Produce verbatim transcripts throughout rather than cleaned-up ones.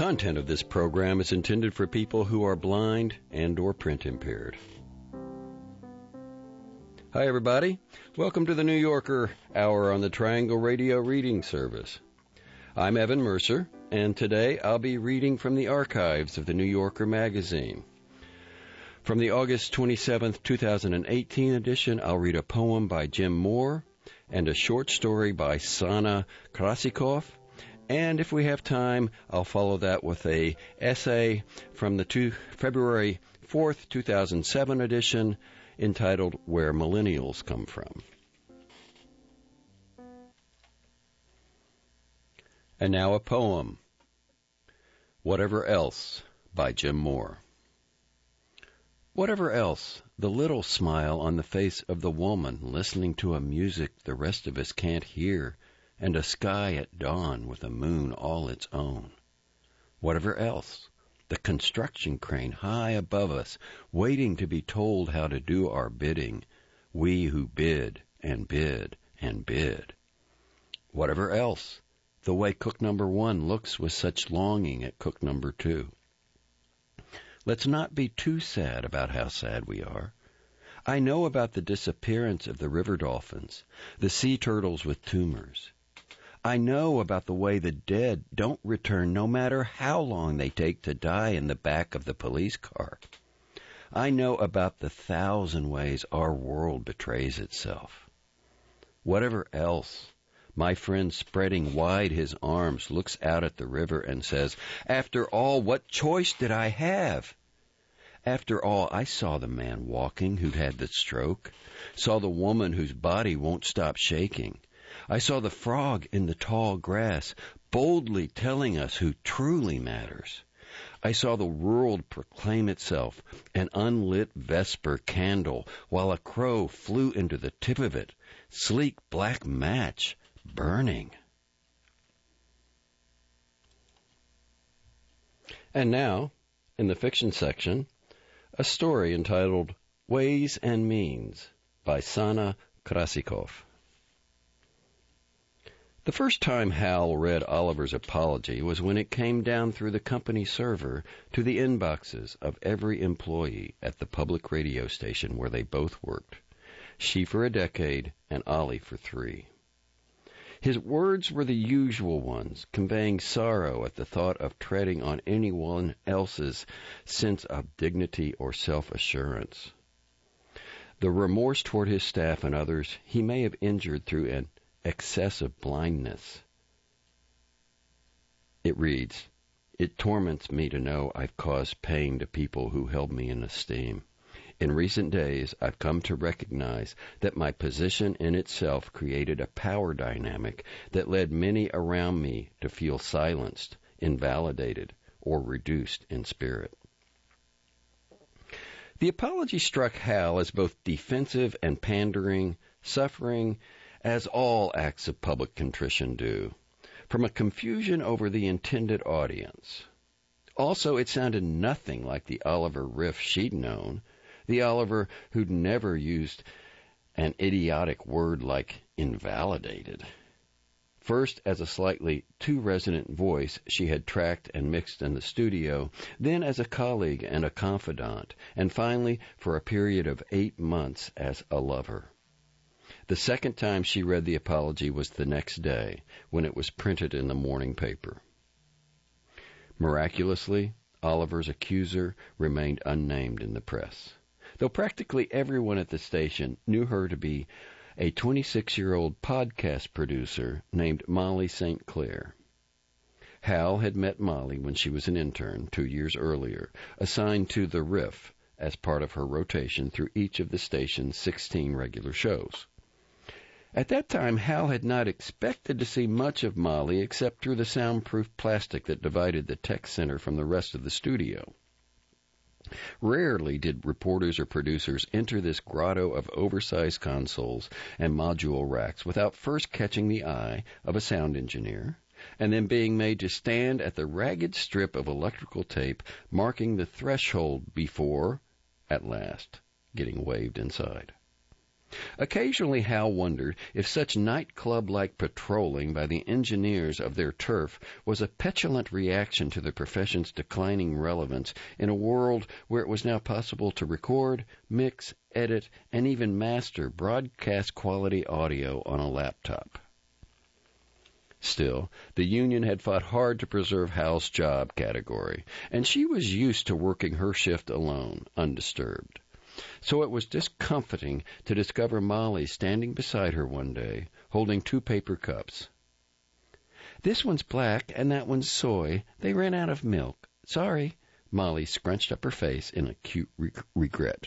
content of this program is intended for people who are blind and or print impaired. Hi, everybody. Welcome to the New Yorker Hour on the Triangle Radio Reading Service. I'm Evan Mercer, and today I'll be reading from the archives of the New Yorker magazine. From the August twenty-seventh, twenty eighteen edition, I'll read a poem by Jim Moore and a short story by Sana Krasikov. And if we have time, I'll follow that with a essay from the two, February fourth, two thousand seven edition entitled Where Millennials Come From. And now a poem, Whatever Else by Jim Moore. Whatever else, the little smile on the face of the woman listening to a music the rest of us can't hear, and a sky at dawn with a moon all its own. Whatever else, the construction crane high above us, waiting to be told how to do our bidding, we who bid and bid and bid. Whatever else, the way cook number one looks with such longing at cook number two. Let's not be too sad about how sad we are. I know about the disappearance of the river dolphins, the sea turtles with tumors. I know about the way the dead don't return no matter how long they take to die in the back of the police car. I know about the thousand ways our world betrays itself. Whatever else, my friend spreading wide his arms looks out at the river and says, "After all, what choice did I have?" After all, I saw the man walking who'd had the stroke, saw the woman whose body won't stop shaking. I saw the frog in the tall grass, boldly telling us who truly matters. I saw the world proclaim itself an unlit vesper candle, while a crow flew into the tip of it, sleek black match, burning. And now, in the fiction section, a story entitled Ways and Means by Sana Krasikov. The first time Hal read Oliver's apology was when it came down through the company server to the inboxes of every employee at the public radio station where they both worked, she for a decade and Ollie for three. His words were the usual ones, conveying sorrow at the thought of treading on anyone else's sense of dignity or self-assurance. The remorse toward his staff and others he may have injured through an excessive blindness. It reads, "It torments me to know I've caused pain to people who held me in esteem. In recent days, I've come to recognize that my position in itself created a power dynamic that led many around me to feel silenced, invalidated, or reduced in spirit." The apology struck Hal as both defensive and pandering, suffering as all acts of public contrition do, from a confusion over the intended audience. Also, it sounded nothing like the Oliver riff she'd known, the Oliver who'd never used an idiotic word like invalidated. First, as a slightly too resonant voice she had tracked and mixed in the studio, then as a colleague and a confidant, and finally for a period of eight months as a lover. The second time she read the apology was the next day, when it was printed in the morning paper. Miraculously, Oliver's accuser remained unnamed in the press, though practically everyone at the station knew her to be a twenty-six-year-old podcast producer named Molly Saint Clair. Hal had met Molly when she was an intern two years earlier, assigned to The Riff as part of her rotation through each of the station's sixteen regular shows. At that time, Hal had not expected to see much of Molly except through the soundproof plastic that divided the tech center from the rest of the studio. Rarely did reporters or producers enter this grotto of oversized consoles and module racks without first catching the eye of a sound engineer, and then being made to stand at the ragged strip of electrical tape marking the threshold before, at last, getting waved inside. Occasionally Hal wondered if such nightclub-like patrolling by the engineers of their turf was a petulant reaction to the profession's declining relevance in a world where it was now possible to record, mix, edit, and even master broadcast-quality audio on a laptop. Still, the union had fought hard to preserve Hal's job category, and she was used to working her shift alone, undisturbed. So it was discomforting to discover Molly standing beside her one day, holding two paper cups. "This one's black and that one's soy. They ran out of milk. Sorry." Molly scrunched up her face in acute re- regret.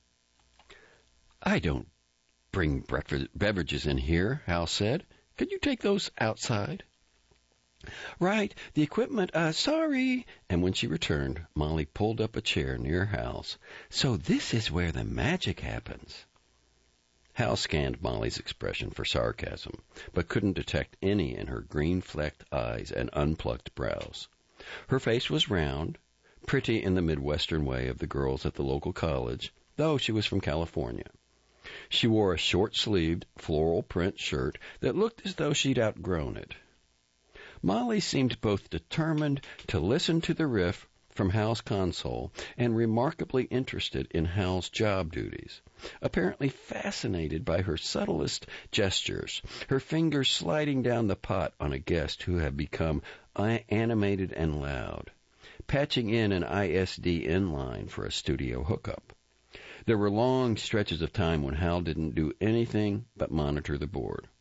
"I don't bring breakfast beverages in here," Hal said. "Could you take those outside?" "Right, the equipment, uh, sorry." And when she returned, Molly pulled up a chair near Hal's. "So this is where the magic happens." Hal scanned Molly's expression for sarcasm, but couldn't detect any in her green-flecked eyes and unplucked brows. Her face was round, pretty in the Midwestern way of the girls at the local college, though she was from California. She wore a short-sleeved, floral print shirt that looked as though she'd outgrown it. Molly seemed both determined to listen to the riff from Hal's console and remarkably interested in Hal's job duties, apparently fascinated by her subtlest gestures, her fingers sliding down the pot on a guest who had become animated and loud, patching in an I S D inline for a studio hookup. There were long stretches of time when Hal didn't do anything but monitor the board.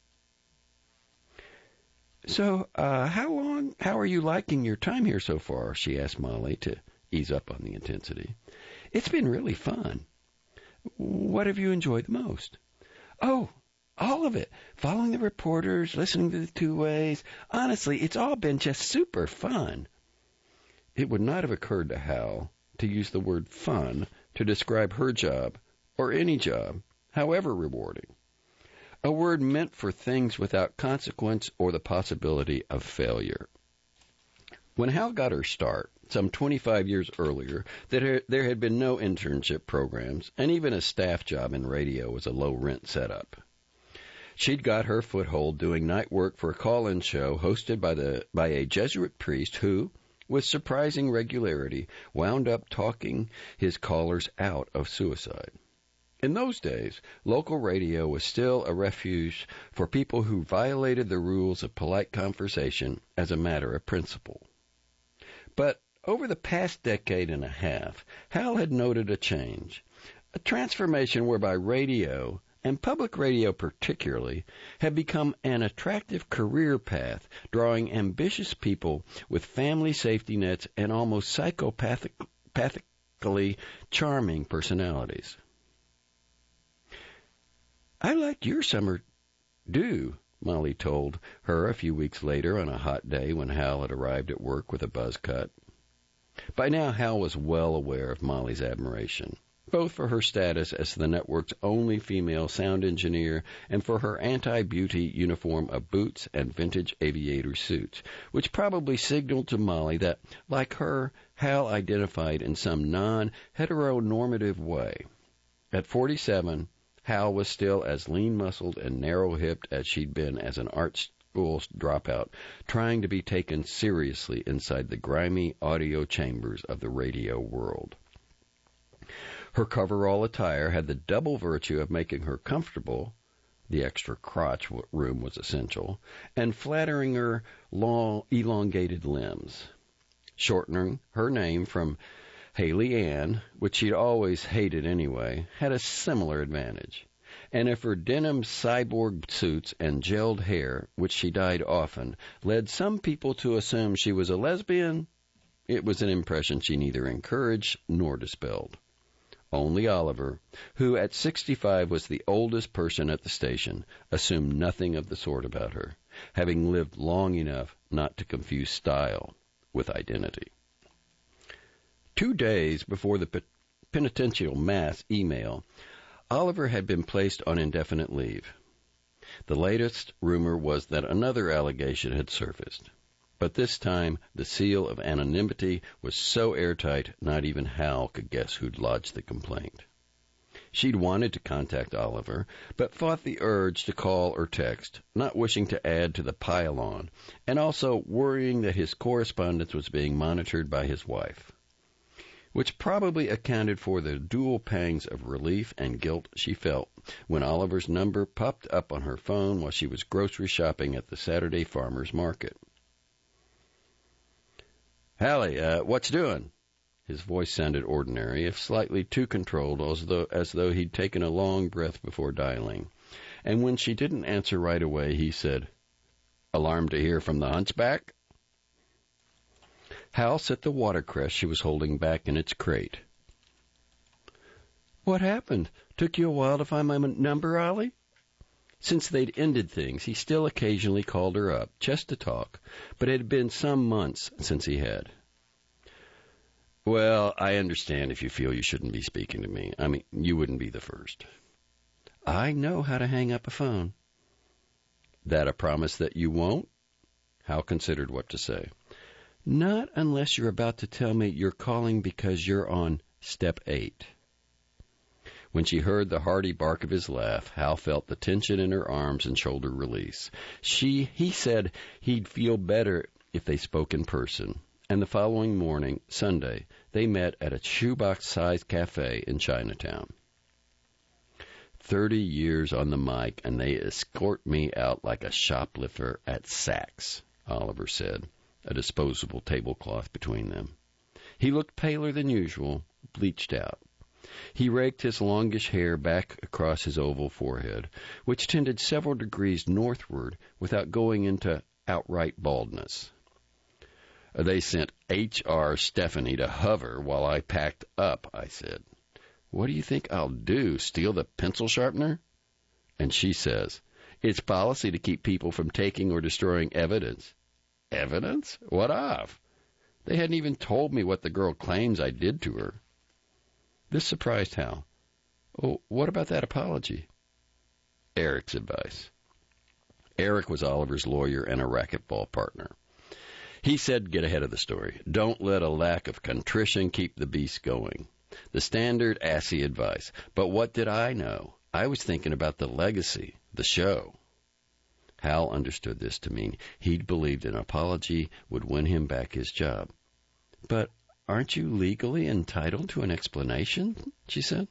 "So, uh, how long, how are you liking your time here so far?" she asked Molly to ease up on the intensity. "It's been really fun." "What have you enjoyed the most?" "Oh, all of it. Following the reporters, listening to the two-ways. Honestly, it's all been just super fun." It would not have occurred to Hal to use the word fun to describe her job, or any job, however rewarding. A word meant for things without consequence or the possibility of failure. When Hal got her start, some twenty-five years earlier, that there had been no internship programs, and even a staff job in radio was a low-rent setup. She'd got her foothold doing night work for a call-in show hosted by the by a Jesuit priest who, with surprising regularity, wound up talking his callers out of suicide. In those days, local radio was still a refuge for people who violated the rules of polite conversation as a matter of principle. But over the past decade and a half, Hal had noted a change, a transformation whereby radio, and public radio particularly, had become an attractive career path, drawing ambitious people with family safety nets and almost psychopathically charming personalities. "I liked your summer do," Molly told her a few weeks later on a hot day when Hal had arrived at work with a buzz cut. By now, Hal was well aware of Molly's admiration, both for her status as the network's only female sound engineer and for her anti-beauty uniform of boots and vintage aviator suits, which probably signaled to Molly that, like her, Hal identified in some non-heteronormative way. At forty-seven, Hal was still as lean-muscled and narrow-hipped as she'd been as an art school dropout, trying to be taken seriously inside the grimy audio chambers of the radio world. Her coverall attire had the double virtue of making her comfortable — the extra crotch room was essential — and flattering her long, elongated limbs. Shortening her name from Haley Ann, which she'd always hated anyway, had a similar advantage. And if her denim cyborg suits and gelled hair, which she dyed often, led some people to assume she was a lesbian, it was an impression she neither encouraged nor dispelled. Only Oliver, who at sixty-five was the oldest person at the station, assumed nothing of the sort about her, having lived long enough not to confuse style with identity. Two days before the penitential mass email, Oliver had been placed on indefinite leave. The latest rumor was that another allegation had surfaced, but this time the seal of anonymity was so airtight not even Hal could guess who'd lodged the complaint. She'd wanted to contact Oliver, but fought the urge to call or text, not wishing to add to the pile-on, and also worrying that his correspondence was being monitored by his wife, which probably accounted for the dual pangs of relief and guilt she felt when Oliver's number popped up on her phone while she was grocery shopping at the Saturday farmers market. "Hallie, uh, what's doing?" His voice sounded ordinary, if slightly too controlled, as though, as though he'd taken a long breath before dialing. And when she didn't answer right away, he said, "Alarmed to hear from the hunchback?" Hal set the watercress she was holding back in its crate. "What happened? Took you a while to find my number, Ollie?" Since they'd ended things, he still occasionally called her up, just to talk, but it had been some months since he had. "Well, I understand if you feel you shouldn't be speaking to me. I mean, you wouldn't be the first." "I know how to hang up a phone." "That a promise that you won't?" Hal considered what to say. "Not unless you're about to tell me you're calling because you're on step eight." When she heard the hearty bark of his laugh, Hal felt the tension in her arms and shoulder release. She, he said he'd feel better if they spoke in person. And the following morning, Sunday, they met at a shoebox-sized cafe in Chinatown. Thirty years on the mic, and they escort me out like a shoplifter at Saks, Oliver said, a disposable tablecloth between them. He looked paler than usual, bleached out. He raked his longish hair back across his oval forehead, which tended several degrees northward without going into outright baldness. "They sent H R Stephanie to hover while I packed up," I said. "What do you think I'll do, steal the pencil sharpener?" And she says, "It's policy to keep people from taking or destroying evidence." "Evidence? What of?" "They hadn't even told me what the girl claims I did to her." This surprised Hal. "Oh, what about that apology?" Eric's advice. Eric was Oliver's lawyer and a racquetball partner. He said, get ahead of the story. Don't let a lack of contrition keep the beast going. The standard assy advice. But what did I know? I was thinking about the legacy, the show. Hal understood this to mean he'd believed an apology would win him back his job. "But aren't you legally entitled to an explanation?" she said.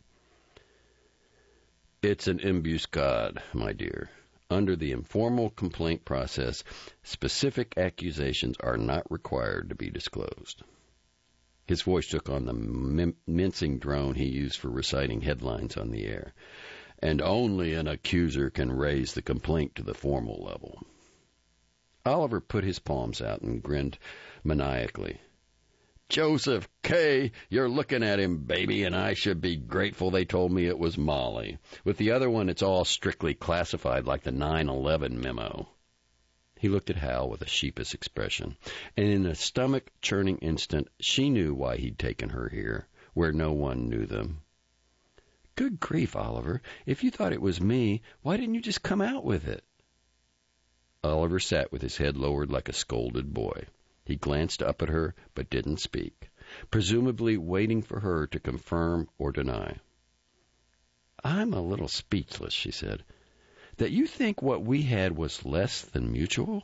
"It's an embuscade, my dear. Under the informal complaint process, specific accusations are not required to be disclosed." His voice took on the min- mincing drone he used for reciting headlines on the air. "And only an accuser can raise the complaint to the formal level." Oliver put his palms out and grinned maniacally. "Joseph K., you're looking at him, baby, and I should be grateful they told me it was Molly. With the other one, it's all strictly classified like the nine eleven memo." He looked at Hal with a sheepish expression, and in a stomach-churning instant, she knew why he'd taken her here, where no one knew them. "Good grief, Oliver. If you thought it was me, why didn't you just come out with it?" Oliver sat with his head lowered like a scolded boy. He glanced up at her, but didn't speak, presumably waiting for her to confirm or deny. "I'm a little speechless," she said. "That you think what we had was less than mutual?"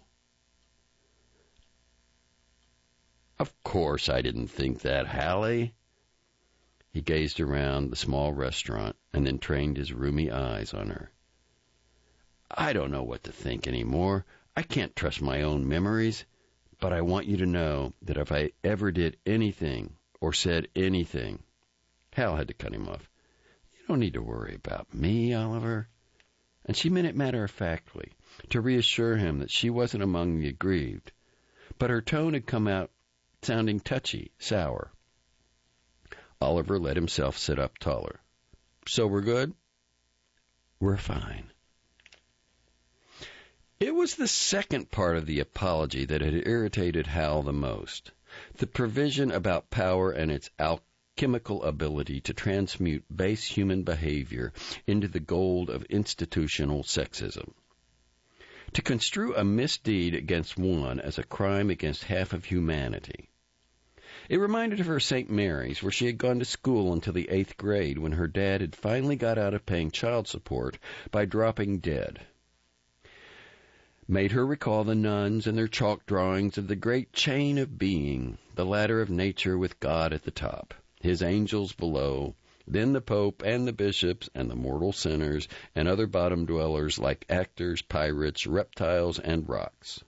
"Of course I didn't think that, Hallie." He gazed around the small restaurant and then trained his rheumy eyes on her. "I don't know what to think anymore. I can't trust my own memories. But I want you to know that if I ever did anything or said anything..." Hal had to cut him off. "You don't need to worry about me, Oliver." And she meant it matter-of-factly, to reassure him that she wasn't among the aggrieved. But her tone had come out sounding touchy, sour. Oliver let himself sit up taller. "So we're good?" "We're fine." It was the second part of the apology that had irritated Hal the most. The provision about power and its alchemical ability to transmute base human behavior into the gold of institutional sexism. To construe a misdeed against one as a crime against half of humanity. It reminded her of Saint Mary's, where she had gone to school until the eighth grade when her dad had finally got out of paying child support by dropping dead. Made her recall the nuns and their chalk drawings of the great chain of being, the ladder of nature with God at the top, his angels below, then the Pope and the bishops and the mortal sinners and other bottom dwellers like actors, pirates, reptiles, and rocks.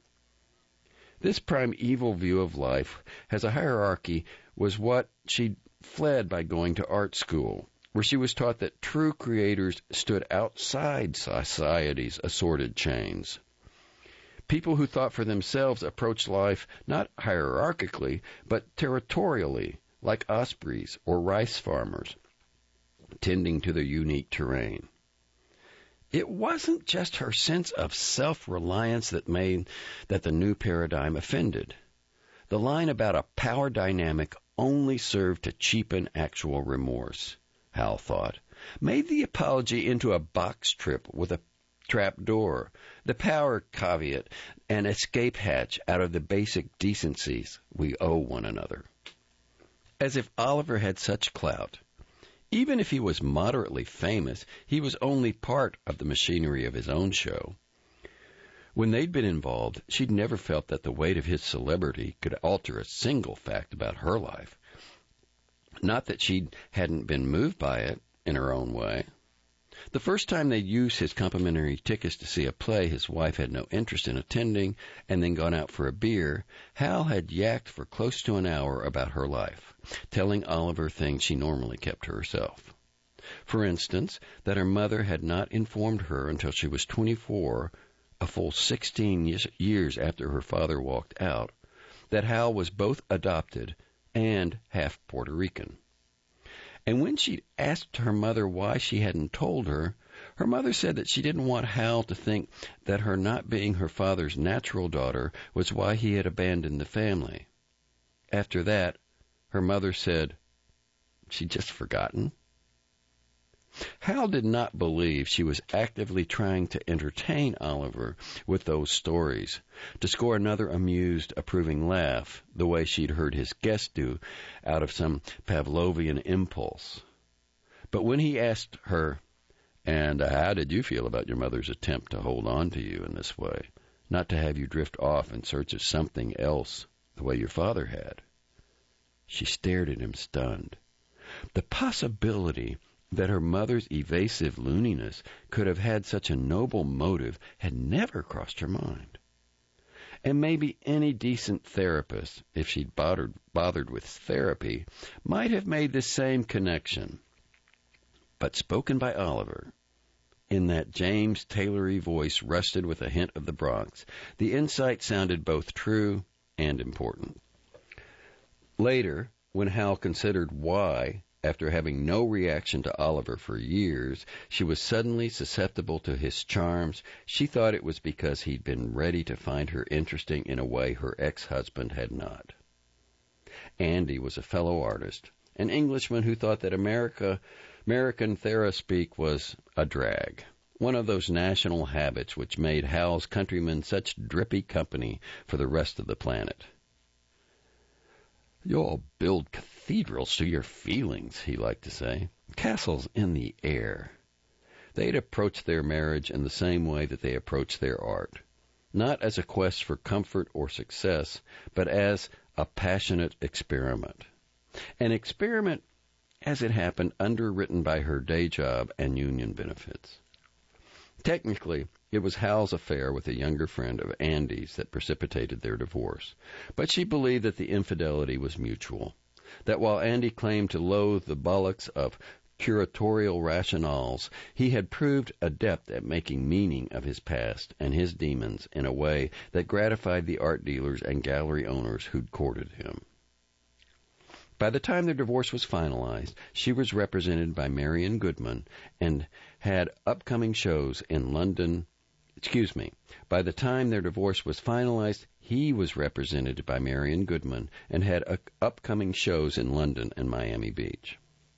This primeval view of life as a hierarchy was what she fled by going to art school, where she was taught that true creators stood outside society's assorted chains. People who thought for themselves approached life not hierarchically, but territorially, like ospreys or rice farmers, tending to their unique terrain. It wasn't just her sense of self-reliance that made that the new paradigm offended. The line about a power dynamic only served to cheapen actual remorse, Hal thought, made the apology into a box trip with a trap door, the power caveat, an escape hatch out of the basic decencies we owe one another. As if Oliver had such clout. Even if he was moderately famous, he was only part of the machinery of his own show. When they'd been involved, she'd never felt that the weight of his celebrity could alter a single fact about her life. Not that she hadn't been moved by it in her own way. The first time they'd used his complimentary tickets to see a play his wife had no interest in attending and then gone out for a beer, Hal had yacked for close to an hour about her life, telling Oliver things she normally kept to herself. For instance, that her mother had not informed her until she was twenty-four, a full sixteen years after her father walked out, that Hal was both adopted and half Puerto Rican. And when she asked her mother why she hadn't told her, her mother said that she didn't want Hal to think that her not being her father's natural daughter was why he had abandoned the family. After that, her mother said, "She'd just forgotten." Hal did not believe she was actively trying to entertain Oliver with those stories, to score another amused, approving laugh, the way she'd heard his guest do out of some Pavlovian impulse. But when he asked her, "And how did you feel about your mother's attempt to hold on to you in this way, not to have you drift off in search of something else the way your father had?" she stared at him stunned. The possibility that her mother's evasive looniness could have had such a noble motive had never crossed her mind. And maybe any decent therapist, if she'd bothered, bothered with therapy, might have made the same connection. But spoken by Oliver, in that James Taylory voice rusted with a hint of the Bronx, the insight sounded both true and important. Later, when Hal considered why, after having no reaction to Oliver for years, she was suddenly susceptible to his charms, she thought it was because he'd been ready to find her interesting in a way her ex-husband had not. Andy was a fellow artist, an Englishman who thought that America, American thera-speak was a drag, one of those national habits which made Hal's countrymen such drippy company for the rest of the planet. "You'll build cathedrals to your feelings," he liked to say. "Castles in the air." They'd approach their marriage in the same way that they approach their art, not as a quest for comfort or success, but as a passionate experiment. An experiment, as it happened, underwritten by her day job and union benefits. Technically, it was Hal's affair with a younger friend of Andy's that precipitated their divorce, but she believed that the infidelity was mutual, that while Andy claimed to loathe the bollocks of curatorial rationales, he had proved adept at making meaning of his past and his demons in a way that gratified the art dealers and gallery owners who'd courted him. By the time their divorce was finalized, she was represented by Marion Goodman and had upcoming shows in London. Excuse me. By the time their divorce was finalized, he was represented by Marion Goodman and had uh, upcoming shows in London and Miami Beach.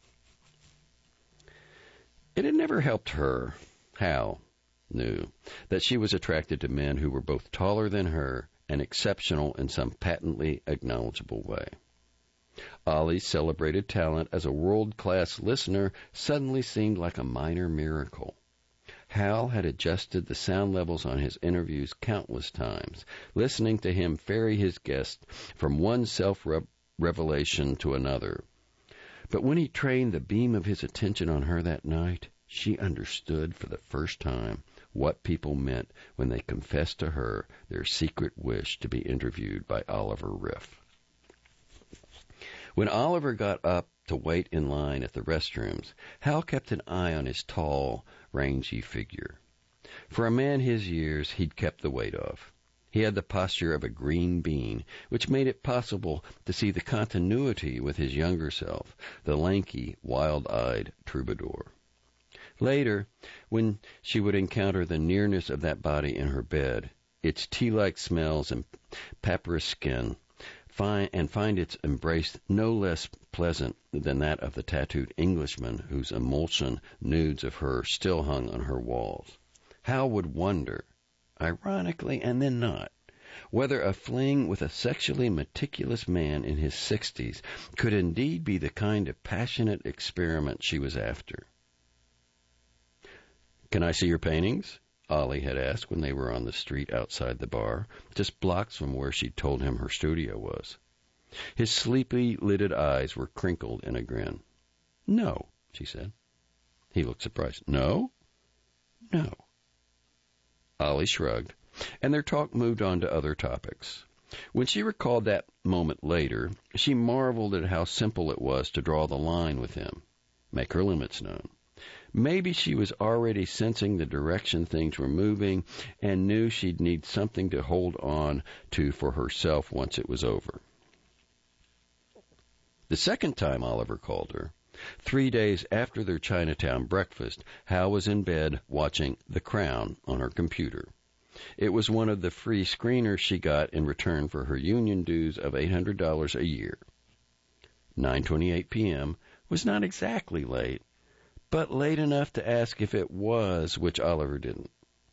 It had never helped her, Hal knew, that she was attracted to men who were both taller than her and exceptional in some patently acknowledgeable way. Ollie's celebrated talent as a world-class listener suddenly seemed like a minor miracle. Hal had adjusted the sound levels on his interviews countless times, listening to him ferry his guest from one self-revelation to another. But when he trained the beam of his attention on her that night, she understood for the first time what people meant when they confessed to her their secret wish to be interviewed by Oliver Riff. When Oliver got up to wait in line at the restrooms, Hal kept an eye on his tall, rangy figure. For a man his years, he'd kept the weight off. He had the posture of a green bean, which made it possible to see the continuity with his younger self, the lanky, wild-eyed troubadour. Later, when she would encounter the nearness of that body in her bed, its tea-like smells and papyrus skin, find, and find its embrace no less pleasant than that of the tattooed Englishman whose emulsion nudes of her still hung on her walls, Hal would wonder, ironically and then not, whether a fling with a sexually meticulous man in his sixties could indeed be the kind of passionate experiment she was after. "Can I see your paintings?" Ollie had asked when they were on the street outside the bar, just blocks from where she'd told him her studio was. His sleepy-lidded eyes were crinkled in a grin. "No," she said. He looked surprised. "No?" "No." Ollie shrugged, and their talk moved on to other topics. When she recalled that moment later, she marveled at how simple it was to draw the line with him, make her limits known. Maybe she was already sensing the direction things were moving and knew she'd need something to hold on to for herself once it was over. The second time Oliver called her, three days after their Chinatown breakfast, Hal was in bed watching The Crown on her computer. It was one of the free screeners she got in return for her union dues of eight hundred dollars a year. nine twenty-eight p.m. was not exactly late, but late enough to ask if it was, which Oliver didn't.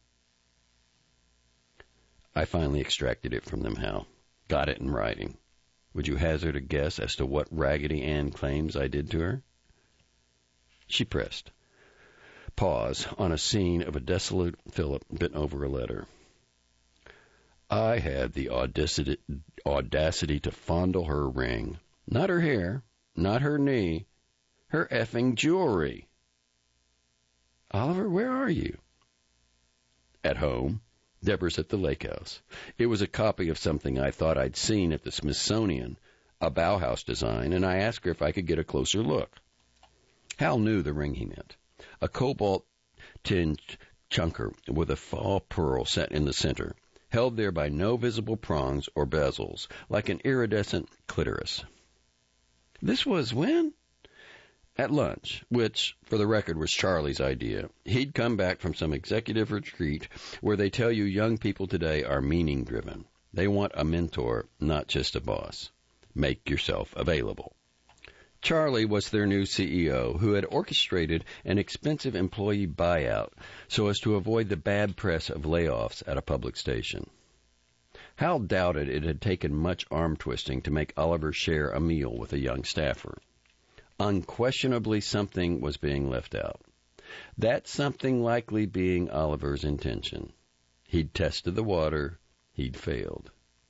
"I finally extracted it from them, Hal. Got it in writing. Would you hazard a guess as to what Raggedy Ann claims I did to her?" She pressed pause on a scene of a desolate Philip bent over a letter. "I had the audacity, audacity to fondle her ring. Not her hair, not her knee, her effing jewelry." "Oliver, where are you?" "At home. Deborah's at the lake house. It was a copy of something I thought I'd seen at the Smithsonian, a Bauhaus design, and I asked her if I could get a closer look." Hal knew the ring he meant, a cobalt-tinged chunker with a fall pearl set in the center, held there by no visible prongs or bezels, like an iridescent clitoris. "This was when?" "At lunch, which, for the record, was Charlie's idea. He'd come back from some executive retreat where they tell you young people today are meaning-driven. They want a mentor, not just a boss. Make yourself available." Charlie was their new C E O, who had orchestrated an expensive employee buyout so as to avoid the bad press of layoffs at a public station. Hal doubted it had taken much arm-twisting to make Oliver share a meal with a young staffer. Unquestionably, something was being left out. That something likely being Oliver's intention. He'd tested the water. He'd failed.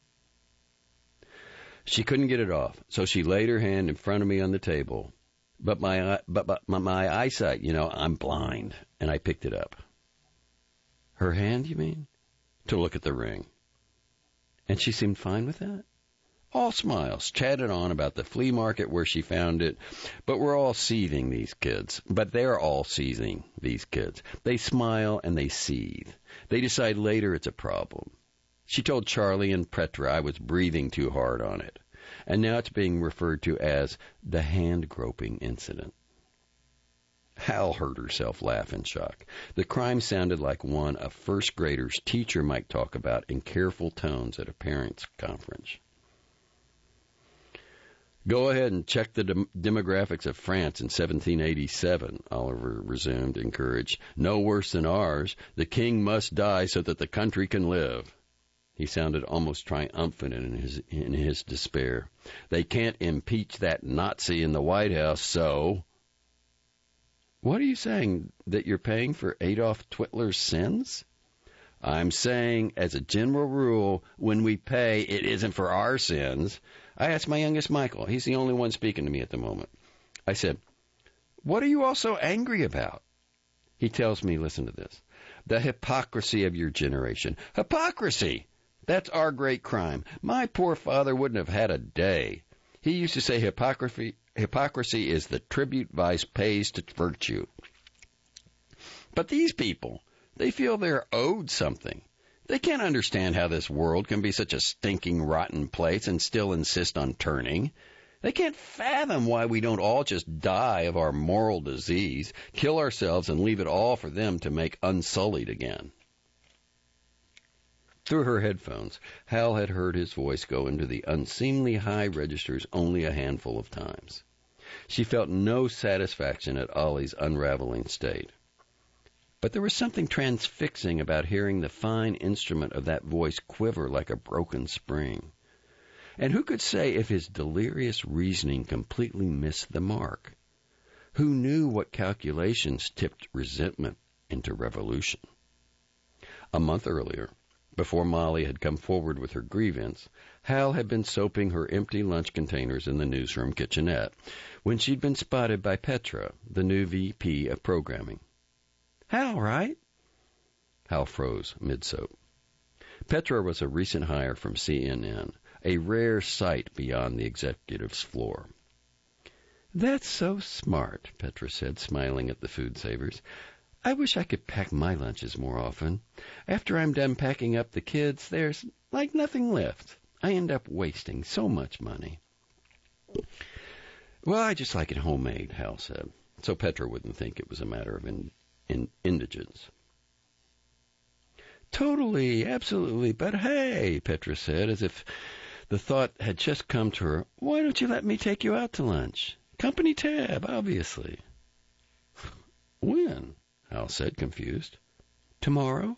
She couldn't get it off, so she laid her hand in front of me on the table. But my but, but my, my eyesight, you know, I'm blind, and I picked it up. Her hand, you mean? To look at the ring. And she seemed fine with that? All smiles, chatted on about the flea market where she found it, but we're all seething, these kids. But they're all seething, these kids. They smile and they seethe. They decide later it's a problem. She told Charlie and Petra I was breathing too hard on it, and now it's being referred to as the hand-groping incident. Hal heard herself laugh in shock. The crime sounded like one a first grader's teacher might talk about in careful tones at a parents' conference. "Go ahead and check the dem- demographics of France in seventeen eighty-seven, Oliver resumed, encouraged. "No worse than ours. The king must die so that the country can live." He sounded almost triumphant in his in his despair. They can't impeach that Nazi in the White House, so... What are you saying, that you're paying for Adolf Hitler's sins? I'm saying, as a general rule, when we pay, it isn't for our sins. I asked my youngest Michael. He's the only one speaking to me at the moment. I said, what are you all so angry about? He tells me, listen to this, the hypocrisy of your generation. Hypocrisy! That's our great crime. My poor father wouldn't have had a day. He used to say hypocrisy, hypocrisy is the tribute vice pays to virtue. But these people, they feel they're owed something. They can't understand how this world can be such a stinking, rotten place and still insist on turning. They can't fathom why we don't all just die of our moral disease, kill ourselves, and leave it all for them to make unsullied again. Through her headphones, Hal had heard his voice go into the unseemly high registers only a handful of times. She felt no satisfaction at Ollie's unraveling state. But there was something transfixing about hearing the fine instrument of that voice quiver like a broken spring. And who could say if his delirious reasoning completely missed the mark? Who knew what calculations tipped resentment into revolution? A month earlier, before Molly had come forward with her grievance, Hal had been soaping her empty lunch containers in the newsroom kitchenette when she'd been spotted by Petra, the new V P of programming. Hal, right? Hal froze mid-soap. Petra was a recent hire from C N N, a rare sight beyond the executive's floor. That's so smart, Petra said, smiling at the food savers. I wish I could pack my lunches more often. After I'm done packing up the kids, there's like nothing left. I end up wasting so much money. Well, I just like it homemade, Hal said, so Petra wouldn't think it was a matter of in, in, indigence. Totally, absolutely, but hey, Petra said, as if the thought had just come to her, why don't you let me take you out to lunch? Company tab, obviously. When? Hal said, confused. Tomorrow?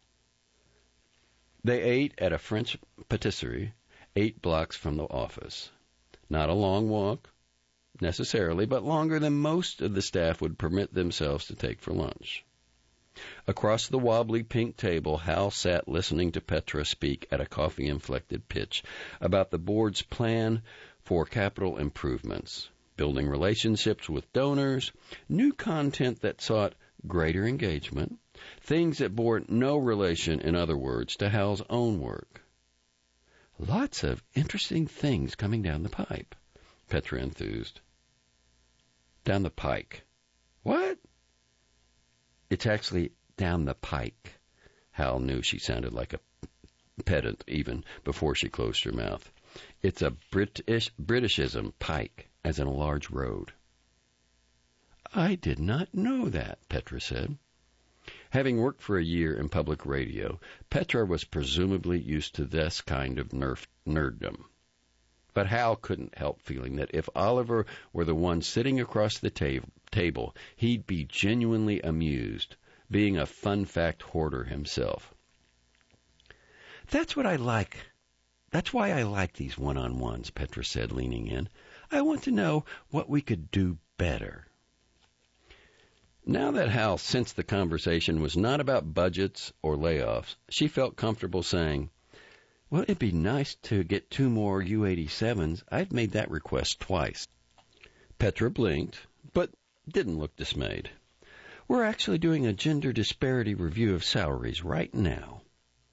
They ate at a French patisserie eight blocks from the office. Not a long walk, necessarily, but longer than most of the staff would permit themselves to take for lunch. Across the wobbly pink table, Hal sat listening to Petra speak at a coffee-inflected pitch about the board's plan for capital improvements, building relationships with donors, new content that sought greater engagement, things that bore no relation, in other words, to Hal's own work. Lots of interesting things coming down the pipe, Petra enthused. Down the pike. What? It's actually down the pike. Hal knew she sounded like a pedant even before she closed her mouth. It's a British Britishism, pike, as in a large road. I did not know that, Petra said. Having worked for a year in public radio, Petra was presumably used to this kind of nerf- nerddom. But Hal couldn't help feeling that if Oliver were the one sitting across the ta- table, he'd be genuinely amused, being a fun fact hoarder himself. That's what I like. That's why I like these one-on-ones, Petra said, leaning in. I want to know what we could do better. Now that Hal sensed the conversation was not about budgets or layoffs, she felt comfortable saying, well, it'd be nice to get two more U eighty-sevens. I've made that request twice. Petra blinked, but didn't look dismayed. We're actually doing a gender disparity review of salaries right now.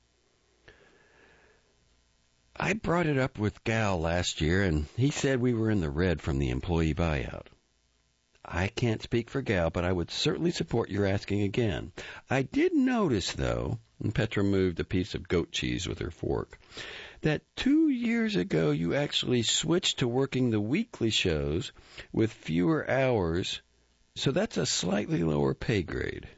I brought it up with Gal last year, and he said we were in the red from the employee buyout. I can't speak for Gal, but I would certainly support your asking again. I did notice, though, and Petra moved a piece of goat cheese with her fork, that two years ago you actually switched to working the weekly shows with fewer hours, so that's a slightly lower pay grade.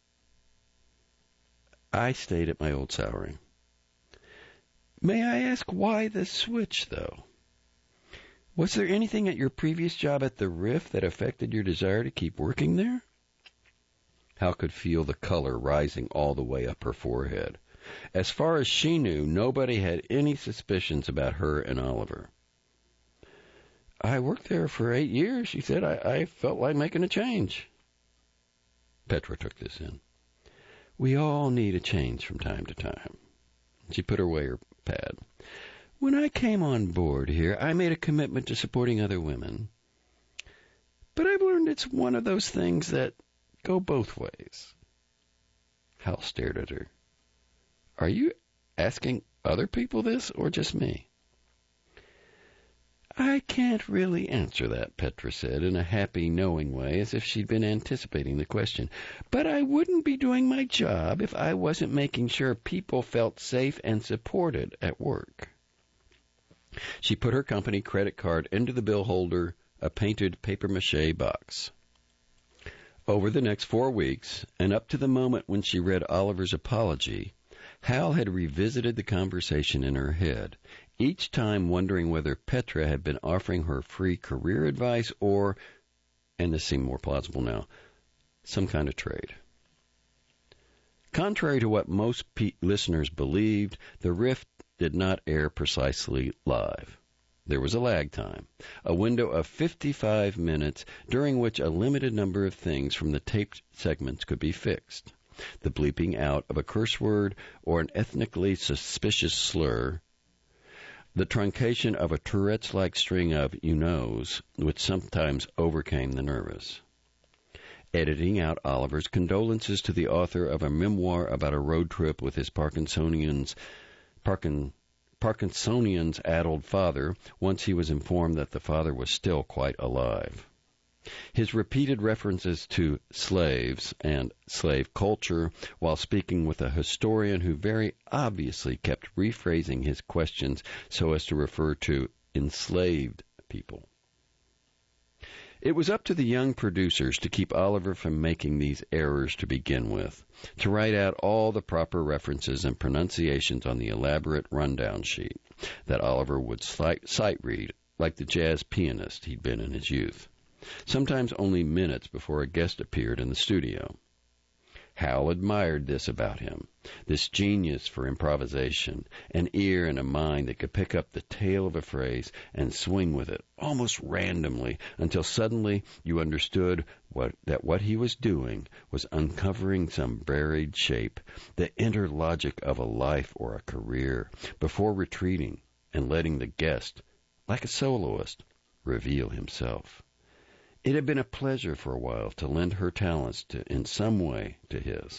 I stayed at my old salary. May I ask why the switch, though? Was there anything at your previous job at the R I F that affected your desire to keep working there? Hal could feel the color rising all the way up her forehead. As far as she knew, nobody had any suspicions about her and Oliver. I worked there for eight years, she said. I, I felt like making a change. Petra took this in. We all need a change from time to time. She put away her pad. When I came on board here, I made a commitment to supporting other women. But I've learned it's one of those things that go both ways. Hal stared at her. Are you asking other people this, or just me? I can't really answer that, Petra said, in a happy, knowing way, as if she'd been anticipating the question. But I wouldn't be doing my job if I wasn't making sure people felt safe and supported at work. She put her company credit card into the bill holder, a painted papier-mâché box. Over the next four weeks, and up to the moment when she read Oliver's apology, Hal had revisited the conversation in her head, each time wondering whether Petra had been offering her free career advice or, and this seemed more plausible now, some kind of trade. Contrary to what most pe- listeners believed, the rift did not air precisely live. There was a lag time, a window of fifty-five minutes during which a limited number of things from the taped segments could be fixed. The bleeping out of a curse word or an ethnically suspicious slur, the truncation of a Tourette's-like string of you-knows, which sometimes overcame the nervous. Editing out Oliver's condolences to the author of a memoir about a road trip with his Parkinsonian's, Parkin, Parkinsonian's addled father once he was informed that the father was still quite alive. His repeated references to slaves and slave culture while speaking with a historian who very obviously kept rephrasing his questions so as to refer to enslaved people. It was up to the young producers to keep Oliver from making these errors to begin with, to write out all the proper references and pronunciations on the elaborate rundown sheet that Oliver would sight read like the jazz pianist he'd been in his youth, sometimes only minutes before a guest appeared in the studio. Hal admired this about him, this genius for improvisation, an ear and a mind that could pick up the tail of a phrase and swing with it, almost randomly, until suddenly you understood what, that what he was doing was uncovering some buried shape, the inner logic of a life or a career, before retreating and letting the guest, like a soloist, reveal himself. It had been a pleasure for a while to lend her talents to, in some way to his.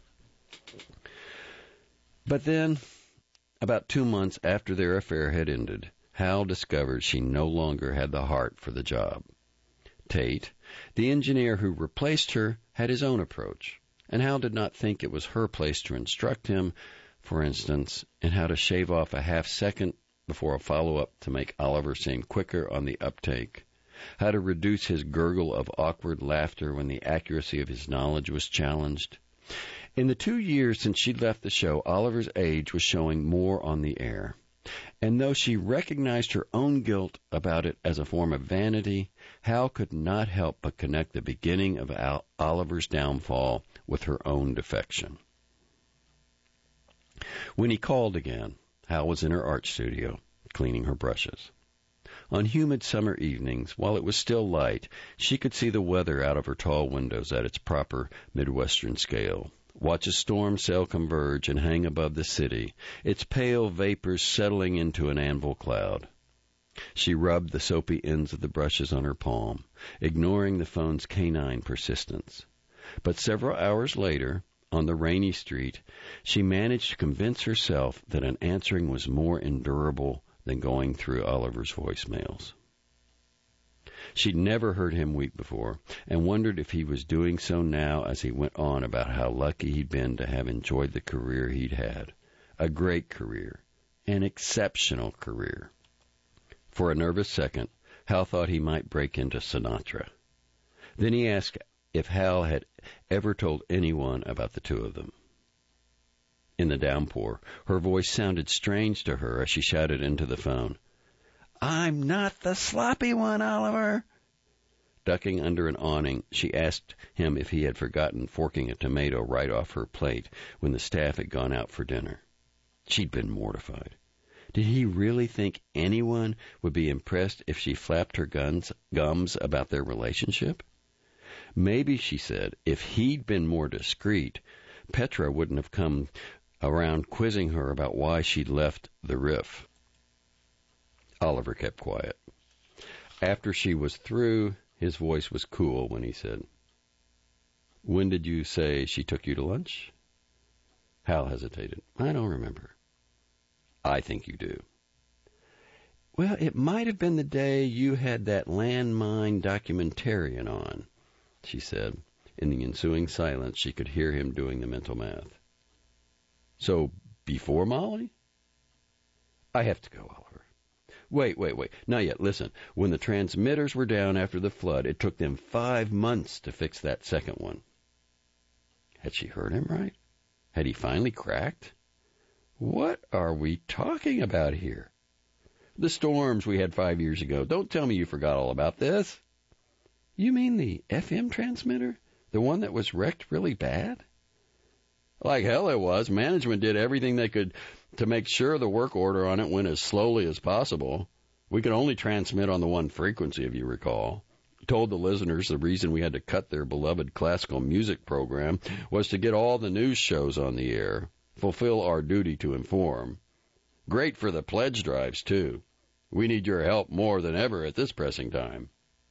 But then, about two months after their affair had ended, Hal discovered she no longer had the heart for the job. Tate, the engineer who replaced her, had his own approach, and Hal did not think it was her place to instruct him, for instance, in how to shave off a half second before a follow-up to make Oliver seem quicker on the uptake, how to reduce his gurgle of awkward laughter when the accuracy of his knowledge was challenged. In the two years since she'd left the show, Oliver's age was showing more on the air. And though she recognized her own guilt about it as a form of vanity, Hal could not help but connect the beginning of Al- Oliver's downfall with her own defection. When he called again, Hal was in her art studio, cleaning her brushes. On humid summer evenings, while it was still light, she could see the weather out of her tall windows at its proper Midwestern scale, watch a storm sail converge and hang above the city, its pale vapors settling into an anvil cloud. She rubbed the soapy ends of the brushes on her palm, ignoring the phone's canine persistence. But several hours later, on the rainy street, she managed to convince herself that an answering was more endurable than going through Oliver's voicemails. She'd never heard him weep before, and wondered if he was doing so now as he went on about how lucky he'd been to have enjoyed the career he'd had. A great career. An exceptional career. For a nervous second, Hal thought he might break into Sinatra. Then he asked if Hal had ever told anyone about the two of them. In the downpour, her voice sounded strange to her as she shouted into the phone, "I'm not the sloppy one, Oliver." ducking under an awning, she asked him if he had forgotten forking a tomato right off her plate when the staff had gone out for dinner. She'd been mortified. Did he really think anyone would be impressed if she flapped her guns, gums about their relationship? Maybe, she said, if he'd been more discreet, Petra wouldn't have come around quizzing her about why she'd left the Riff. Oliver kept quiet. After she was through, his voice was cool when he said, "When did you say she took you to lunch?" Hal hesitated. "I don't remember." "I think you do." "Well, it might have been the day you had that landmine documentarian on," she said. In the ensuing silence, she could hear him doing the mental math. "So, before Molly?" "I have to go, Oliver." Wait, wait, wait. Not yet. Listen. When the transmitters were down after the flood, it took them five months to fix that second one." Had she heard him right? Had he finally cracked? What are we talking about here? "The storms we had five years ago. Don't tell me you forgot all about this." "You mean the F M transmitter? The one that was wrecked really bad?" "Like hell it was. Management did everything they could to make sure the work order on it went as slowly as possible. We could only transmit on the one frequency, if you recall. Told the listeners the reason we had to cut their beloved classical music program was to get all the news shows on the air, fulfill our duty to inform. Great for the pledge drives, too. We need your help more than ever at this pressing time."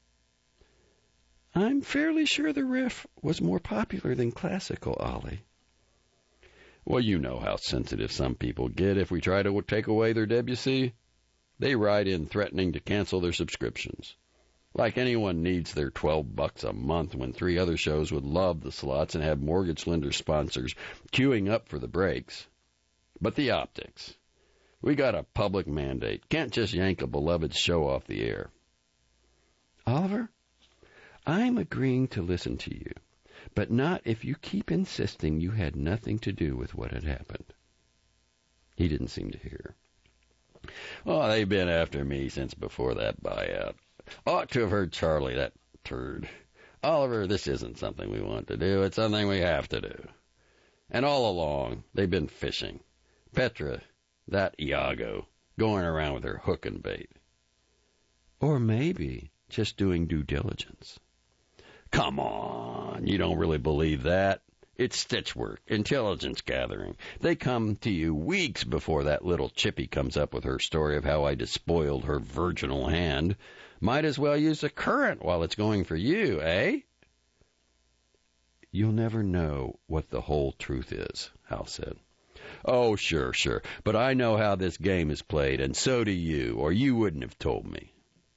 "I'm fairly sure the Riff was more popular than classical, Ollie." "Well, you know how sensitive some people get if we try to take away their Debussy. They write in threatening to cancel their subscriptions. Like anyone needs their twelve bucks a month when three other shows would love the slots and have mortgage lender sponsors queuing up for the breaks. But the optics. We got a public mandate. Can't just yank a beloved show off the air." "Oliver, I'm agreeing to listen to you, but not if you keep insisting you had nothing to do with what had happened." He didn't seem to hear. "Oh, they've been after me since before that buyout. Ought to have heard Charlie, that turd. Oliver, this isn't something we want to do. It's something we have to do. And all along, they've been fishing. Petra, that Iago, going around with her hook and bait." "Or maybe just doing due diligence." "Come on, you don't really believe that. It's stitch work, intelligence gathering. They come to you weeks before that little chippy comes up with her story of how I despoiled her virginal hand. Might as well use the current while it's going for you, eh?" "You'll never know what the whole truth is," Hal said. "Oh, sure, sure. But I know how this game is played, and so do you, or you wouldn't have told me."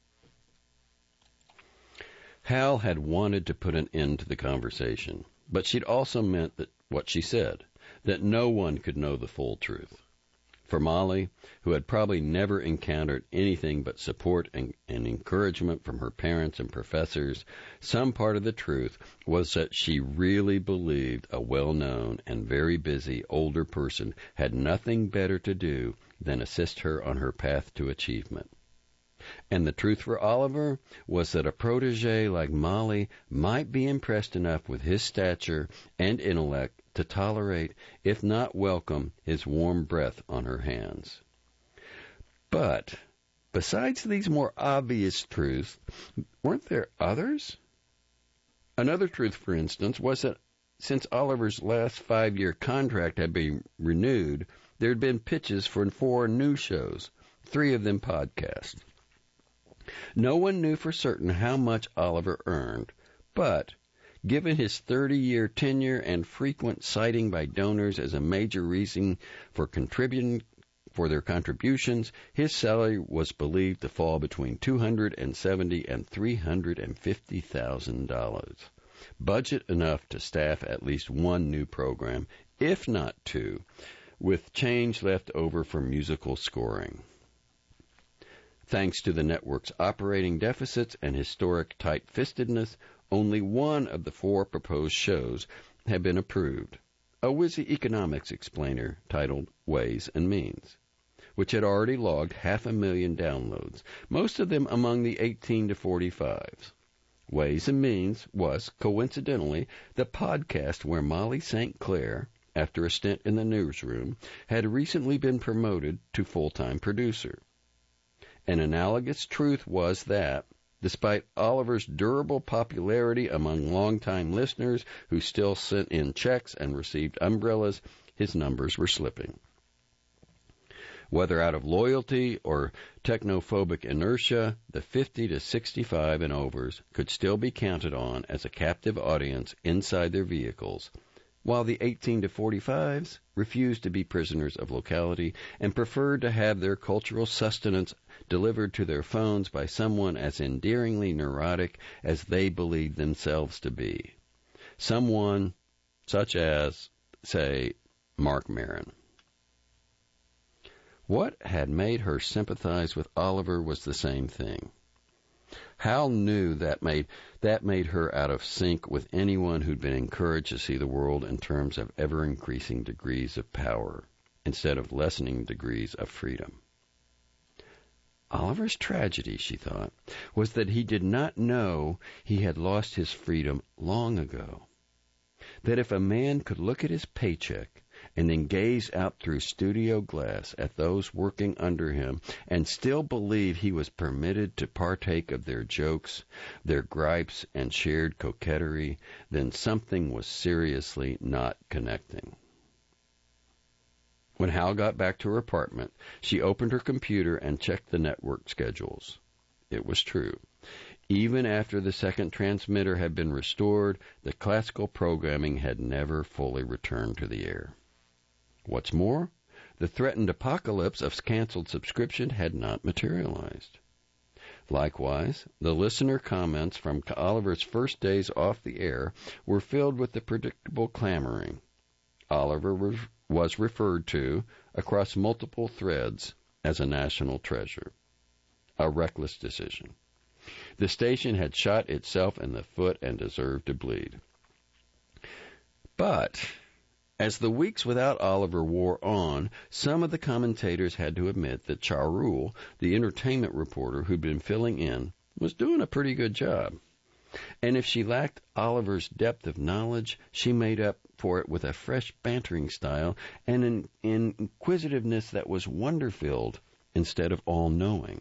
Hal had wanted to put an end to the conversation, but she'd also meant that what she said, that no one could know the full truth. For Molly, who had probably never encountered anything but support and, and encouragement from her parents and professors, some part of the truth was that she really believed a well-known and very busy older person had nothing better to do than assist her on her path to achievement. And the truth for Oliver was that a protege like Molly might be impressed enough with his stature and intellect to tolerate, if not welcome, his warm breath on her hands. But besides these more obvious truths, weren't there others? Another truth, for instance, was that since Oliver's last five-year contract had been renewed, there had been pitches for four new shows, three of them podcasts. No one knew for certain how much Oliver earned, but given his thirty-year tenure and frequent citing by donors as a major reason for contributing for their contributions, his salary was believed to fall between two hundred seventy thousand dollars and three hundred fifty thousand dollars. Budget enough to staff at least one new program, if not two, with change left over for musical scoring. Thanks to the network's operating deficits and historic tight-fistedness, only one of the four proposed shows had been approved, a whizzy economics explainer titled Ways and Means, which had already logged half a million downloads, most of them among the eighteen to forty-fives. Ways and Means was, coincidentally, the podcast where Molly Saint Clair, after a stint in the newsroom, had recently been promoted to full-time producer. An analogous truth was that, despite Oliver's durable popularity among longtime listeners who still sent in checks and received umbrellas, his numbers were slipping. Whether out of loyalty or technophobic inertia, the fifty to sixty-five and overs could still be counted on as a captive audience inside their vehicles, while the eighteen to forty-fives refused to be prisoners of locality and preferred to have their cultural sustenance delivered to their phones by someone as endearingly neurotic as they believed themselves to be. Someone such as, say, Marc Maron. What had made her sympathize with Oliver was the same thing. Hal knew that made that made her out of sync with anyone who'd been encouraged to see the world in terms of ever-increasing degrees of power instead of lessening degrees of freedom. Oliver's tragedy, she thought, was that he did not know he had lost his freedom long ago. That if a man could look at his paycheck and then gaze out through studio glass at those working under him and still believe he was permitted to partake of their jokes, their gripes, and shared coquetry, then something was seriously not connecting. When Hal got back to her apartment, she opened her computer and checked the network schedules. It was true. Even after the second transmitter had been restored, the classical programming had never fully returned to the air. What's more, the threatened apocalypse of canceled subscription had not materialized. Likewise, the listener comments from Oliver's first days off the air were filled with the predictable clamoring. Oliver was referred to, across multiple threads, as a national treasure. A reckless decision. The station had shot itself in the foot and deserved to bleed. But as the weeks without Oliver wore on, some of the commentators had to admit that Charul, the entertainment reporter who'd been filling in, was doing a pretty good job. And if she lacked Oliver's depth of knowledge, she made up for it with a fresh bantering style and an inquisitiveness that was wonder-filled instead of all-knowing.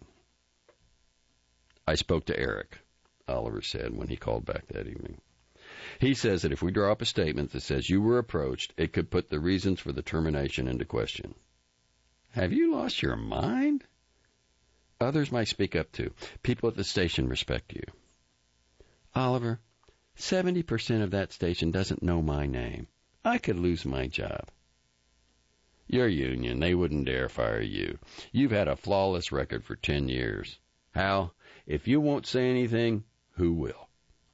I spoke to Eric, Oliver said when he called back that evening. He says that if we draw up a statement that says you were approached, it could put the reasons for the termination into question. Have you lost your mind? Others might speak up too. People at the station respect you. Oliver, seventy percent of that station doesn't know my name. I could lose my job. Your union, they wouldn't dare fire you. You've had a flawless record for ten years. Hal, if you won't say anything, who will?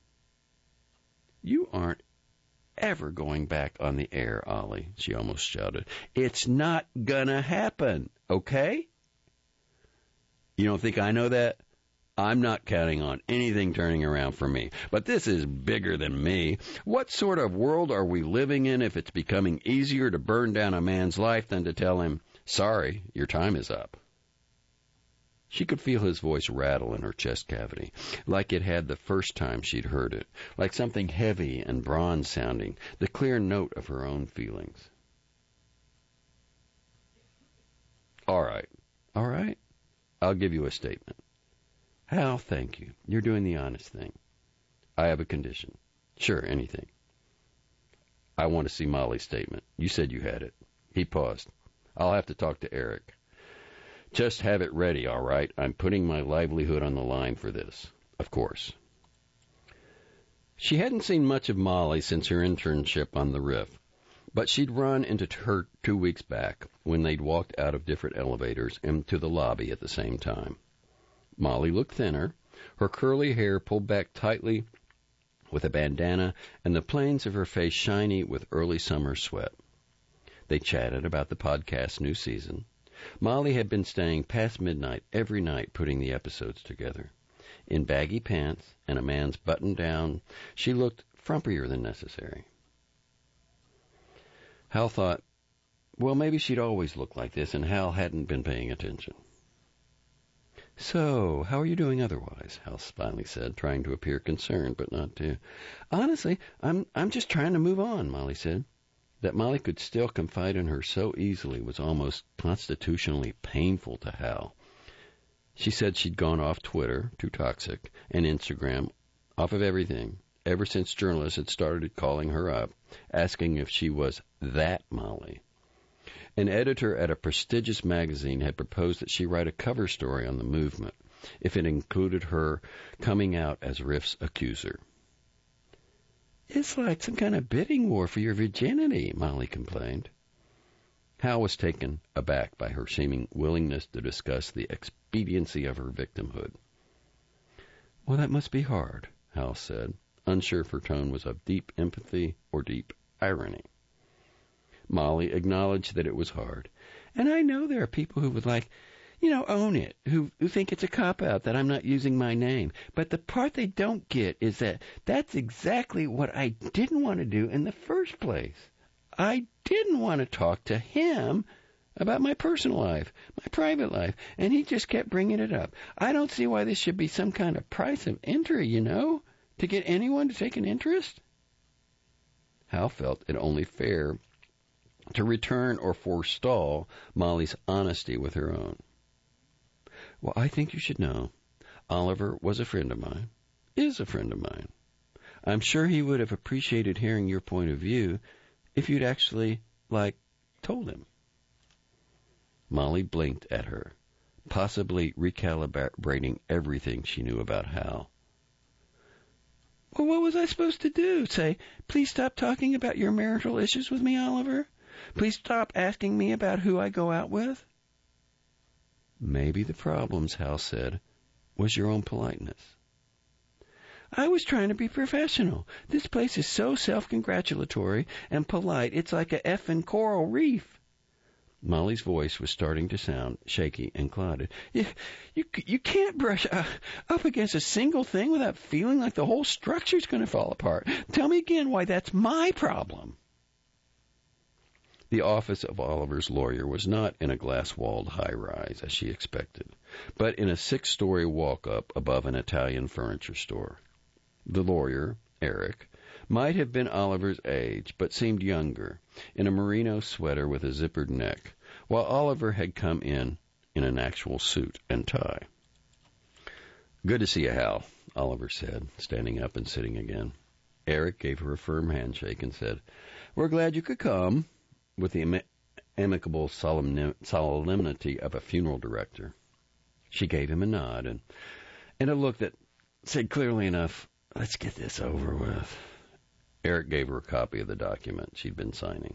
You aren't ever going back on the air, Ollie, she almost shouted. It's not gonna happen, okay? You don't think I know that? I'm not counting on anything turning around for me. But this is bigger than me. What sort of world are we living in if it's becoming easier to burn down a man's life than to tell him, sorry, your time is up? She could feel his voice rattle in her chest cavity, like it had the first time she'd heard it, like something heavy and bronze-sounding, the clear note of her own feelings. All right, all right, I'll give you a statement. Hal, thank you. You're doing the honest thing. I have a condition. Sure, anything. I want to see Molly's statement. You said you had it. He paused. I'll have to talk to Eric. Just have it ready, all right? I'm putting my livelihood on the line for this. Of course. She hadn't seen much of Molly since her internship on the Riff, but she'd run into her two weeks back when they'd walked out of different elevators into the lobby at the same time. Molly looked thinner, her curly hair pulled back tightly with a bandana, and the planes of her face shiny with early summer sweat. They chatted about the podcast's new season. Molly had been staying past midnight every night putting the episodes together. In baggy pants and a man's button-down, she looked frumpier than necessary. Hal thought, well, maybe she'd always looked like this, and Hal hadn't been paying attention. So, how are you doing otherwise? Hal finally said, trying to appear concerned, but not too. Honestly, I'm I'm just trying to move on, Molly said. That Molly could still confide in her so easily was almost constitutionally painful to Hal. She said she'd gone off Twitter, too toxic, and Instagram, off of everything, ever since journalists had started calling her up, asking if she was that Molly. An editor at a prestigious magazine had proposed that she write a cover story on the movement, if it included her coming out as Riff's accuser. It's like some kind of bidding war for your virginity, Molly complained. Hal was taken aback by her seeming willingness to discuss the expediency of her victimhood. Well, that must be hard, Hal said, unsure if her tone was of deep empathy or deep irony. Molly acknowledged that it was hard. And I know there are people who would like, you know, own it, who, who think it's a cop-out that I'm not using my name. But the part they don't get is that that's exactly what I didn't want to do in the first place. I didn't want to talk to him about my personal life, my private life, and he just kept bringing it up. I don't see why this should be some kind of price of entry, you know, to get anyone to take an interest. Hal felt it only fair to return or forestall Molly's honesty with her own. Well, I think you should know. Oliver was a friend of mine, is a friend of mine. I'm sure he would have appreciated hearing your point of view if you'd actually, like, told him. Molly blinked at her, possibly recalibrating everything she knew about Hal. Well, what was I supposed to do? Say, please stop talking about your marital issues with me, Oliver? Please stop asking me about who I go out with? Maybe the problems, Hal said, was your own politeness. I was trying to be professional. This place is so self-congratulatory and polite, it's like a effing coral reef. Molly's voice was starting to sound shaky and clouded. You, you, you can't brush uh, up against a single thing without feeling like the whole structure's going to fall apart. Tell me again why that's my problem. The office of Oliver's lawyer was not in a glass-walled high-rise, as she expected, but in a six-story walk-up above an Italian furniture store. The lawyer, Eric, might have been Oliver's age, but seemed younger, in a merino sweater with a zippered neck, while Oliver had come in in an actual suit and tie. Good to see you, Hal, Oliver said, standing up and sitting again. Eric gave her a firm handshake and said, We're glad you could come, with the am- amicable solemn- solemnity of a funeral director. She gave him a nod and, and a look that said clearly enough, let's get this over with. Eric gave her a copy of the document she'd been signing.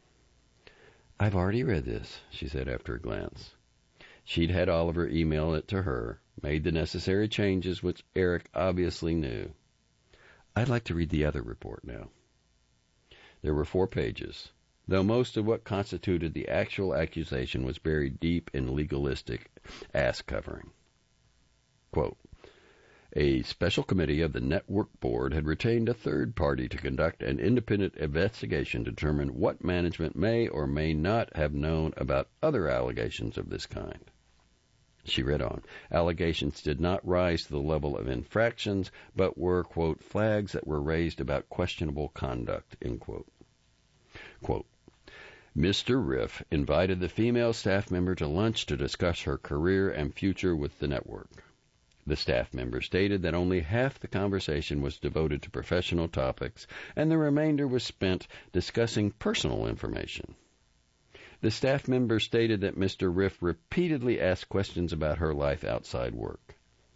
I've already read this, she said after a glance. She'd had Oliver email it to her, made the necessary changes which Eric obviously knew. I'd like to read the other report now. There were four pages, though most of what constituted the actual accusation was buried deep in legalistic ass-covering. Quote, A special committee of the network board had retained a third party to conduct an independent investigation to determine what management may or may not have known about other allegations of this kind. She read on. Allegations did not rise to the level of infractions, but were, quote, flags that were raised about questionable conduct, end quote. Quote, Mister Riff invited the female staff member to lunch to discuss her career and future with the network. The staff member stated that only half the conversation was devoted to professional topics, and the remainder was spent discussing personal information. The staff member stated that Mister Riff repeatedly asked questions about her life outside work.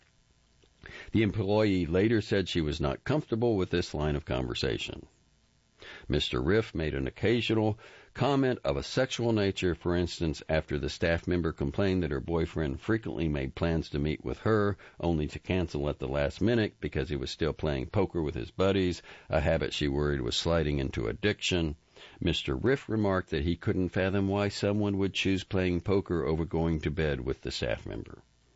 The employee later said she was not comfortable with this line of conversation. Mister Riff made an occasional comment of a sexual nature, for instance, after the staff member complained that her boyfriend frequently made plans to meet with her, only to cancel at the last minute because he was still playing poker with his buddies, a habit she worried was sliding into addiction. Mister Riff remarked that he couldn't fathom why someone would choose playing poker over going to bed with the staff member.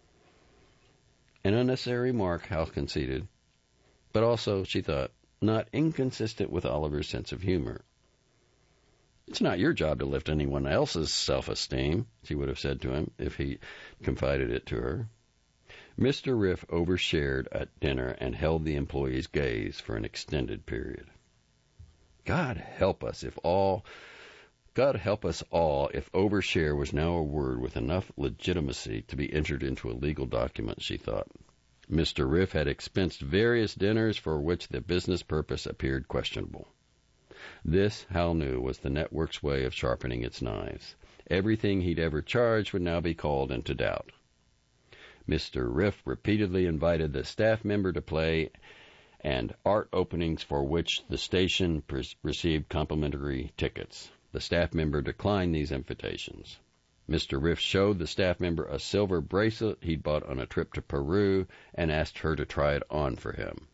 An unnecessary remark, Hal conceded, but also, she thought, not inconsistent with Oliver's sense of humor. It's not your job to lift anyone else's self-esteem, she would have said to him if he confided it to her. Mister Riff overshared at dinner and held the employee's gaze for an extended period. God help us if all, God help us all if overshare was now a word with enough legitimacy to be entered into a legal document, she thought. Mister Riff had expensed various dinners for which the business purpose appeared questionable. This, Hal knew, was the network's way of sharpening its knives. Everything he'd ever charged would now be called into doubt. Mister Riff repeatedly invited the staff member to play and art openings for which the station pre- received complimentary tickets. The staff member declined these invitations. Mister Riff showed the staff member a silver bracelet he'd bought on a trip to Peru and asked her to try it on for him.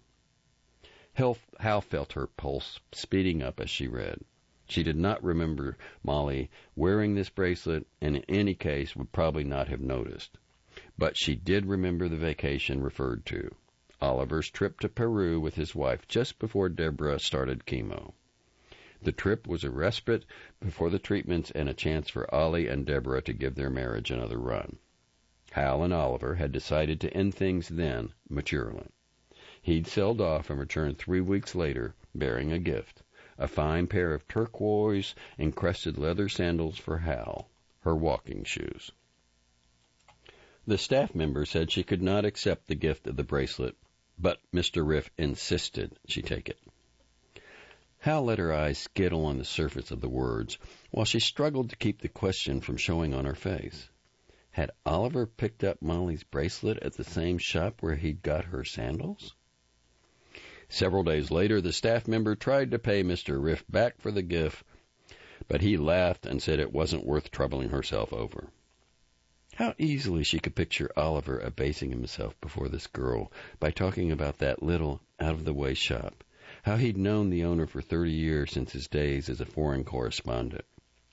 Hal felt her pulse speeding up as she read. She did not remember Molly wearing this bracelet, and in any case would probably not have noticed. But she did remember the vacation referred to, Oliver's trip to Peru with his wife just before Deborah started chemo. The trip was a respite before the treatments and a chance for Ollie and Deborah to give their marriage another run. Hal and Oliver had decided to end things then, maturely. He'd sailed off and returned three weeks later, bearing a gift, a fine pair of turquoise-encrusted leather sandals for Hal, her walking shoes. The staff member said she could not accept the gift of the bracelet, but Mister Riff insisted she take it. Hal let her eyes skittle on the surface of the words, while she struggled to keep the question from showing on her face. Had Oliver picked up Molly's bracelet at the same shop where he'd got her sandals? Several days later, the staff member tried to pay Mister Riff back for the gift, but he laughed and said it wasn't worth troubling herself over. How easily she could picture Oliver abasing himself before this girl by talking about that little, out-of-the-way shop, how he'd known the owner for thirty years since his days as a foreign correspondent.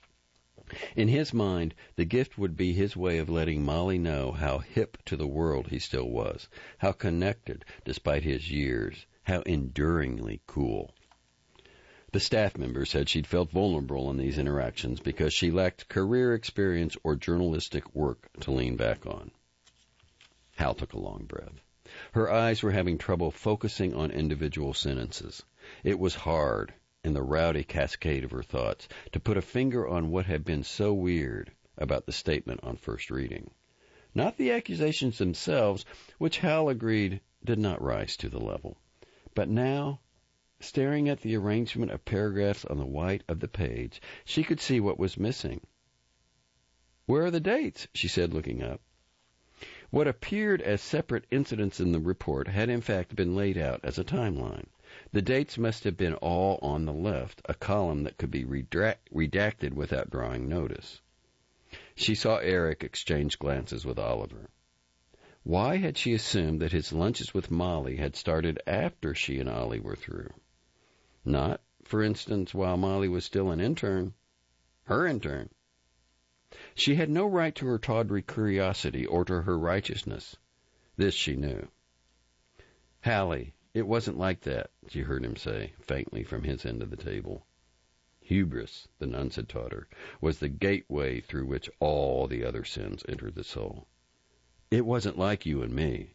In his mind, the gift would be his way of letting Molly know how hip to the world he still was, how connected despite his years, how enduringly cool. The staff member said she'd felt vulnerable in these interactions because she lacked career experience or journalistic work to lean back on. Hal took a long breath. Her eyes were having trouble focusing on individual sentences. It was hard, in the rowdy cascade of her thoughts, to put a finger on what had been so weird about the statement on first reading. Not the accusations themselves, which Hal agreed did not rise to the level. But now, staring at the arrangement of paragraphs on the white of the page, she could see what was missing. "Where are the dates?" she said, looking up. What appeared as separate incidents in the report had in fact been laid out as a timeline. The dates must have been all on the left, a column that could be redact- redacted without drawing notice. She saw Eric exchange glances with Oliver. Why had she assumed that his lunches with Molly had started after she and Ollie were through? Not, for instance, while Molly was still an intern. Her intern. She had no right to her tawdry curiosity or to her righteousness. This she knew. "Hallie, it wasn't like that," she heard him say, faintly from his end of the table. Hubris, the nuns had taught her, was the gateway through which all the other sins entered the soul. "It wasn't like you and me."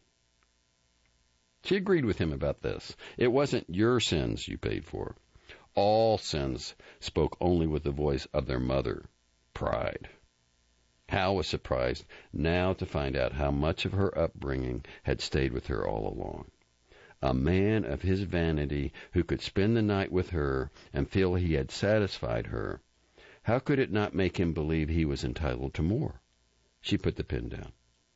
She agreed with him about this. It wasn't your sins you paid for. All sins spoke only with the voice of their mother, pride. Hal was surprised now to find out how much of her upbringing had stayed with her all along. A man of his vanity who could spend the night with her and feel he had satisfied her, how could it not make him believe he was entitled to more? She put the pen down.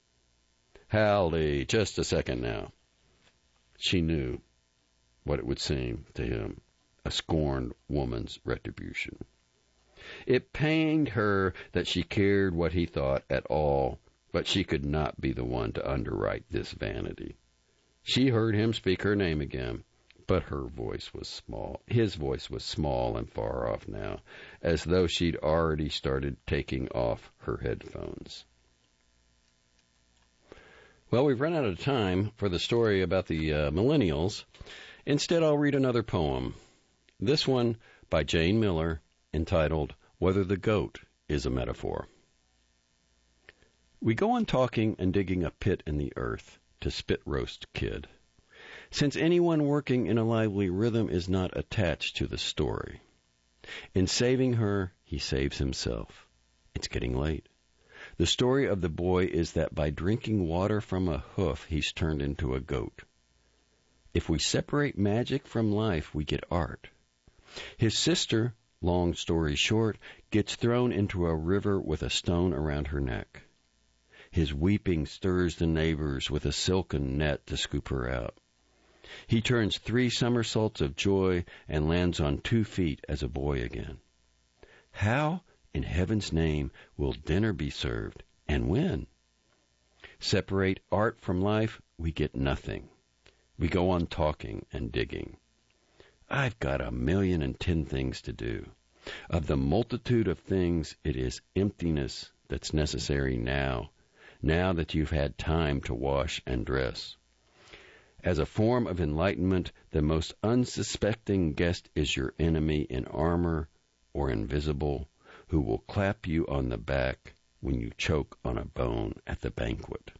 "Hallie, just a second now." She knew what it would seem to him, a scorned woman's retribution. It pained her that she cared what he thought at all, but she could not be the one to underwrite this vanity. She heard him speak her name again, but her voice was small. His voice was small and far off now, as though she'd already started taking off her headphones. Well, we've run out of time for the story about the uh, millennials. Instead, I'll read another poem. This one by Jane Miller, entitled "Whether the Goat is a Metaphor." We go on talking and digging a pit in the earth, to Spit Roast Kid, since anyone working in a lively rhythm is not attached to the story. In saving her, he saves himself. It's getting late. The story of the boy is that by drinking water from a hoof, he's turned into a goat. If we separate magic from life, we get art. His sister, long story short, gets thrown into a river with a stone around her neck. His weeping stirs the neighbors with a silken net to scoop her out. He turns three somersaults of joy and lands on two feet as a boy again. How, in heaven's name, will dinner be served, and when? Separate art from life, we get nothing. We go on talking and digging. I've got a million and ten things to do. Of the multitude of things, it is emptiness that's necessary now, now that you've had time to wash and dress. As a form of enlightenment, the most unsuspecting guest is your enemy in armor or invisible, who will clap you on the back when you choke on a bone at the banquet.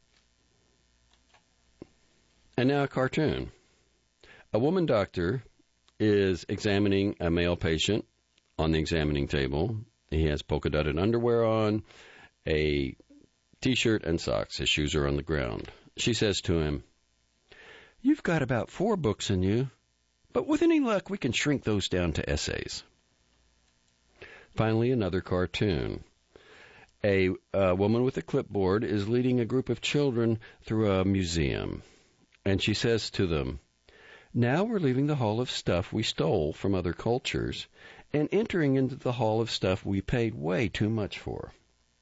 And now a cartoon. A woman doctor is examining a male patient on the examining table. He has polka-dotted underwear on, a T-shirt, and socks. His shoes are on the ground. She says to him, "You've got about four books in you, but with any luck we can shrink those down to essays." Finally, another cartoon. A, a woman with a clipboard is leading a group of children through a museum, and she says to them, "Now we're leaving the hall of stuff we stole from other cultures and entering into the hall of stuff we paid way too much for."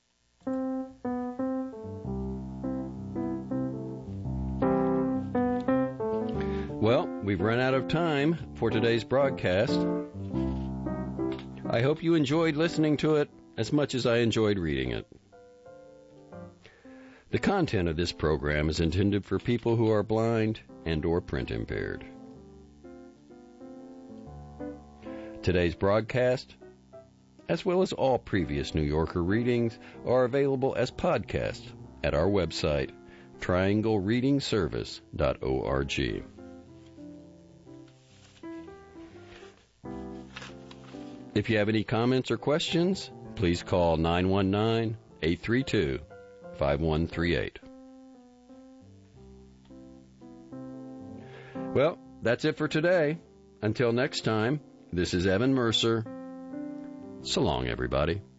Well, we've run out of time for today's broadcast. I hope you enjoyed listening to it as much as I enjoyed reading it. The content of this program is intended for people who are blind and or print impaired. Today's broadcast, as well as all previous New Yorker readings, are available as podcasts at our website, triangle reading service dot org. If you have any comments or questions, please call nine one nine, eight three two, five one three eight. Well, that's it for today. Until next time, this is Evan Mercer. So long, everybody.